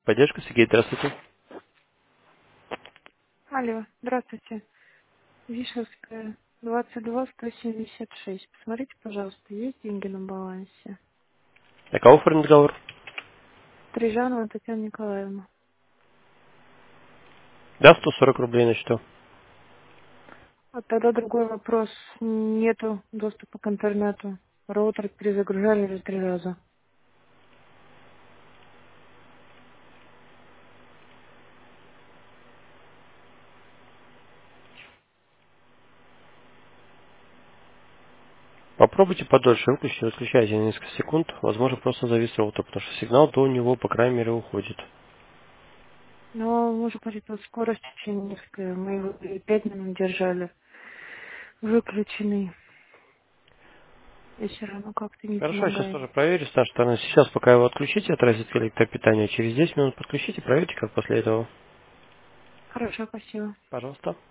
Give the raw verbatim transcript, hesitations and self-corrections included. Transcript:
техподдержка. Сергей, здравствуйте. Алло, здравствуйте. Вишевская, двадцать два, сто семьдесят шесть. Посмотрите, пожалуйста, есть деньги на балансе? На кого оформлен договор? Стрижанова Татьяна Николаевна. Да, сто сорок рублей на счету. А тогда другой вопрос. Нету доступа к интернету. Роутер перезагружали уже три раза. Попробуйте подольше выключить, выключайте на несколько секунд. Возможно, просто завис роутер, потому что сигнал до него, по крайней мере, уходит. Но, может быть, тут скорость очень низкая. Мы его пять минут держали. Выключенный. И все равно как-то не Хорошо, я сейчас помогает. тоже проверю с нашей стороны. Сейчас, пока его отключите от розетки электропитания, через десять минут подключите, проверьте, как после этого. Хорошо, спасибо. Пожалуйста.